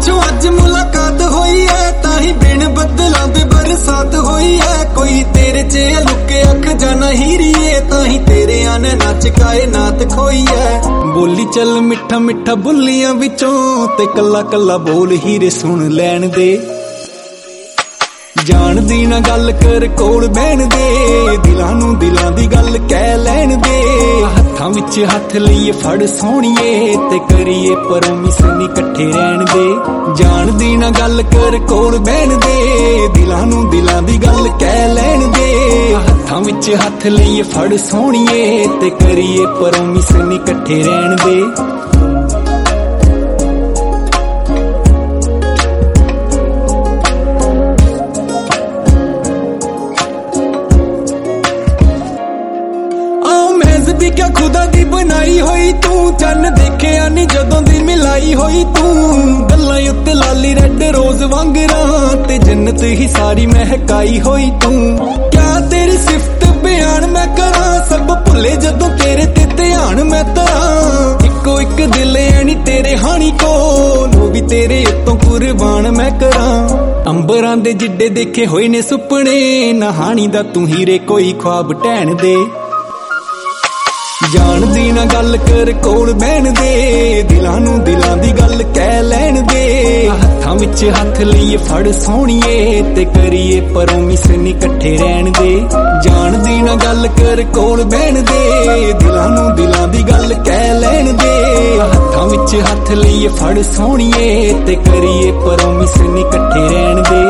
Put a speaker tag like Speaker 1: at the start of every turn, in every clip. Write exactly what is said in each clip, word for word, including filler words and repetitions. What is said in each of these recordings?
Speaker 1: ਪਿੱਛੋਂ ਅੱਜ ਮੁਲਾਕਾਤ ਹੋਈ ਐ, ਤਾਂ ਹੀ ਬਿਨ ਬੱਦਲਾਂ ਦੇ ਬਰਸਾਤ ਹੋਈ ਐ। ਕੋਈ ਤੇਰੇ ਚ ਲੁਕਿਆ ਖਜ਼ਾਨਾ ਹੀਰੀਏ, ਤਾਂ ਹੀ ਤੇਰੇ ਆਨੇ ਨੱਚ ਕਾਇਨਾਤ ਖੋਈ ਐ। ਬੋਲੀ ਚੱਲ ਮਿੱਠਾ ਮਿੱਠਾ ਬੁੱਲੀਆਂ ਵਿੱਚੋਂ, ਤੇ ਕੱਲਾ ਕੱਲਾ ਬੋਲ ਹੀਰੇ ਸੁਣ ਲੈਣ ਦੇ। ਜਾਣਦੀ ਨਾ ਗੱਲ ਕਰ ਕੋਲ ਬਹਿਣ ਦੇ, ਦਿਲਾਂ ਨੂੰ ਦਿਲਾਂ ਦੀ ਗੱਲ ਕਹਿ ਲੈਣ ਦੇ। ਹੱਥਾਂ ਵਿੱਚ ਹੱਥ ਲਈਏ ਫੜ ਸੋਹਣੀਏ, ਤੇ ਕਰੀਏ ਪਰੋਮਿਸ ਨੀ ਇਕੱਠੇ ਰਹਿਣ ਦੇ। ਜਾਣਦੀ ਨਾ ਗੱਲ ਕਰ ਕੋਲ ਬਹਿਣ ਦੇ, ਦਿਲਾਂ ਨੂੰ ਦਿਲਾਂ ਦੀ ਗੱਲ ਕਹਿ ਲੈਣ ਦੇ। ਹੱਥਾਂ ਵਿੱਚ ਹੱਥ ਲਈਏ ਫੜ ਸੋਹਣੀਏ, ਤੇ ਕਰੀਏ ਪਰੋਮਿਸ ਨੀ ਇਕੱਠੇ ਰਹਿਣ ਦੇ। ਵੀ ਕਿਆ ਖੁਦਾ ਦੀ ਬਣਾਈ ਹੋਈ ਤੂੰ, ਚੰਨ ਦੇਖਿਆ ਨੀ ਜਦੋਂ ਦੀ ਮਿਲਾਈ ਹੋਈ ਤੂੰ। ਗੱਲਾਂ ਉੱਤੇ ਲਾਲੀ ਰੈੱਡ ਰੋਜ਼ ਵਾਂਗਰਾਂ, ਤੇ ਜੰਨਤ ਹੀ ਸਾਰੀ ਮਹਿਕਾਈ ਹੋਈ ਤੂੰ। ਕਿਆ ਤੇਰੀ ਸਿਫਤ ਬਿਆਨ ਮੈਂ ਕਰਾਂ, ਸਭ ਭੁੱਲੇ ਜਦੋਂ ਤੇਰੇ ਤੇ ਧਿਆਨ ਮੈਂ ਧਰਾਂ। ਇੱਕੋ ਇੱਕ ਦਿਲ ਐ ਨੀ ਤੇਰੇ ਹਾਣੀ ਕੋਲ, ਉਹ ਵੀ ਤੇਰੇ ਉੱਤੋਂ ਕੁਰਬਾਨ ਮੈਂ ਕਰਾਂ। ਅੰਬਰਾਂ ਦੇ ਜਿੱਡੇ ਦੇਖੇ ਹੋਏ ਨੇ ਸੁਪਨੇ, ਨਹਾਣੀ ਦਾ ਤੂੰ ਹੀਰੇ ਕੋਈ ख्वाब ਢਹਿਣ ਦੇ। ਜਾਣਦੀ ਨਾ ਗੱਲ ਕਰ ਕੋਲ ਬਹਿਣ ਦੇ, ਦਿਲਾਂ ਨੂੰ ਦਿਲਾਂ ਦੀ ਗੱਲ ਕਹਿ ਲੈਣ ਦੇ। ਹੱਥਾਂ ਵਿੱਚ ਹੱਥ ਲਈਏ ਫੜ ਸੋਹਣੀਏ, ਤੇ ਕਰੀਏ ਪਰੋਮਿਸ ਨੀ ਇਕੱਠੇ ਰਹਿਣ ਦੇ। ਜਾਣਦੀ ਨਾ ਗੱਲ ਕਰ ਕੋਲ ਬਹਿਣ ਦੇ, ਦਿਲਾਂ ਨੂੰ ਦਿਲਾਂ ਦੀ ਗੱਲ ਕਹਿ ਲੈਣ ਦੇ। ਹੱਥਾਂ ਵਿੱਚ ਹੱਥ ਲਈਏ ਫੜ ਸੋਹਣੀਏ, ਤੇ ਕਰੀਏ ਪਰੋਮਿਸ ਨੀ ਇਕੱਠੇ ਰਹਿਣ ਦੇ।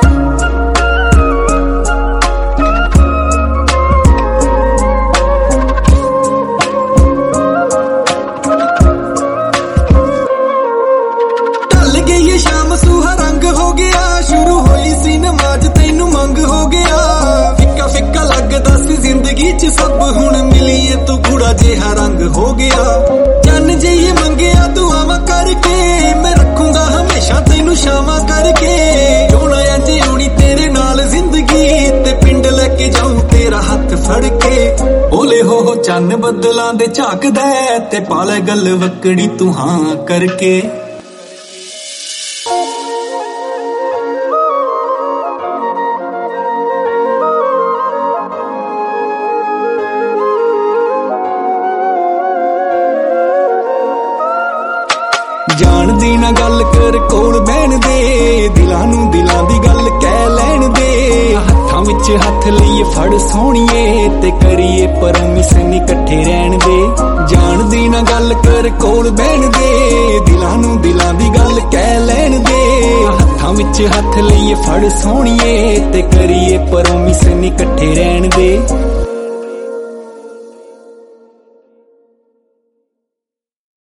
Speaker 1: ਸ਼ਾਮ ਸੁਹਾ ਰੰਗ ਹੋ ਗਿਆ, ਸ਼ੁਰੂ ਹੋਈ ਸੀ ਨਮਾਜ਼ ਤੈਨੂੰ ਮੰਗ ਹੋ ਗਿਆ। ਫਿੱਕਾ ਫਿੱਕਾ ਲੱਗਦਾ ਸੀ ਜ਼ਿੰਦਗੀ ਚ ਸਭ, ਹੁਣ ਮਿਲੀਏ ਤੂੰ ਗੂੜਾ ਜਿਹਾ ਰੰਗ ਹੋ ਗਿਆ। ਚੰਨ ਜਈਏ ਮੰਗਿਆ ਦੁਆਵਾਂ ਕਰਕੇ, ਮੈਂ ਰੱਖੂੰਗਾ ਹਮੇਸ਼ਾ ਤੈਨੂੰ ਸ਼ਾਮਾਂ ਕਰਕੇ। ਜੋਣਾ ਇੰਝ ਹੋਣੀ ਤੇਰੇ ਨਾਲ ਜ਼ਿੰਦਗੀ, ਤੇ ਪਿੰਡ ਲੈ ਕੇ ਜਾਊਂ ਤੇਰਾ ਹੱਥ ਫੜ ਕੇ। ਓਲੇ ਹੋ ਹੋ ਚੰਨ ਬੱਦਲਾਂ ਦੇ ਝਾਕਦਾ, ਤੇ ਪਾਲੇ ਗੱਲ ਵਕੜੀ ਤੂੰ ਹਾਂ ਕਰਕੇ। ਜਾਣਦੀ ਨਾ ਗੱਲ ਕਰ ਕੋਲ ਬਹਿਣ ਦੇ, ਦਿਲਾਂ ਨੂੰ ਦਿਲਾਂ ਦੀ ਗੱਲ ਕਹਿ ਲੈਣ ਦੇ। ਹੱਥਾਂ ਵਿੱਚ ਹੱਥ ਲਈਏ ਫੜ ਸੋਹਣੀਏ, ਤੇ ਕਰੀਏ ਪਰੋਮਿਸ ਨੀ ਇਕੱਠੇ ਰਹਿਣ ਦੇ। ਜਾਣਦੀ ਨਾ ਗੱਲ ਕਰ ਕੋਲ ਬਹਿਣ ਦੇ, ਦਿਲਾਂ ਨੂੰ ਦਿਲਾਂ ਦੀ ਗੱਲ ਕਹਿ ਲੈਣ ਦੇ। ਹੱਥਾਂ ਵਿੱਚ ਹੱਥ ਲਈਏ ਫੜ ਸੋਹਣੀਏ, ਤੇ ਕਰੀਏ ਪਰੋਮਿਸ ਨੀ ਇਕੱਠੇ ਰਹਿਣ ਦੇ।